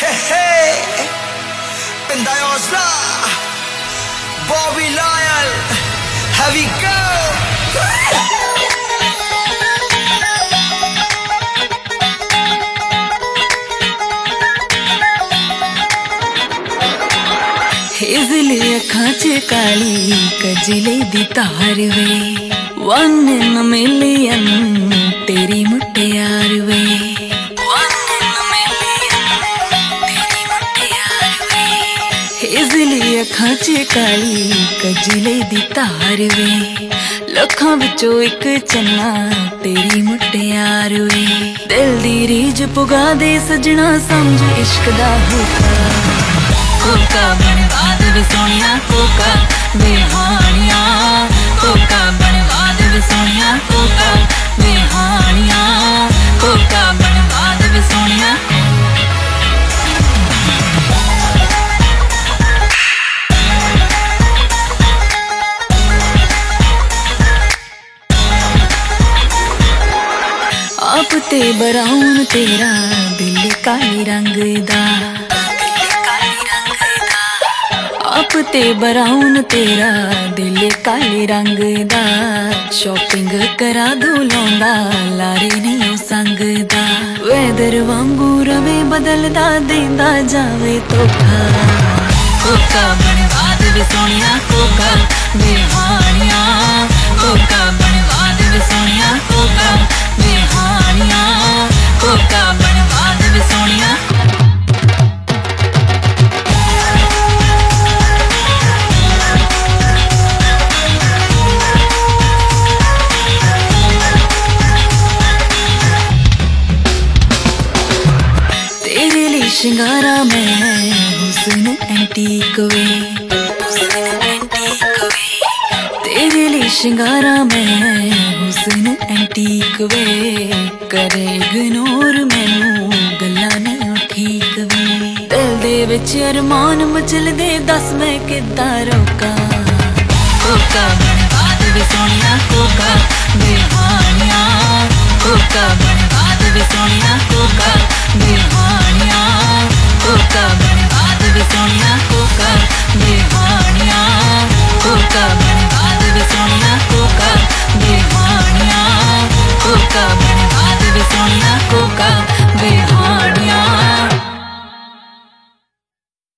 Pendayosa, Bobby Loyal, Heavy Girl. हेज़ली अखां च काली कजले दी तार वे, 1 in a million तेरी मुटियार वे, 1 in a million तेरी मुटियार वे। हेज़ली अखां च काली कजले दी तार वे, लखां विचों इक चन्ना तेरी मुटियार वे। दिल दी रीझ पुगा दे सजना, समझ इश्क दा होका बनवा दे सोनिया, होका बेहानिया, होका बनवा दे सोनिया, होका बेहानिया, होका बनवा दे सोनिया। आप ते ब्राउन तेरा दिल काले रंग दा, आप ते ब्राउन तेरा दिल काले रंग दा। शॉपिंग करा दो लौंदा लारे नहीं संग दा, वेदर वांगू रवे बदलदा देंदा जावे धोखा। होका बनवा दे सोनिया, होका बेहानिया, होका बनवा दे सोनिया, होका बेहानिया, होका बनवा दे सोनिया। शिंगारा मैं हुस्न एंटीक वे, तेरे लिए शिंगारा मैं हुस्न एंटीक वे। करे इग्नोर मैनू गल्लां नहीं ठीक वे, दिल दे विच अरमान मचल दे, दस मैं किद्दां रोकां। होका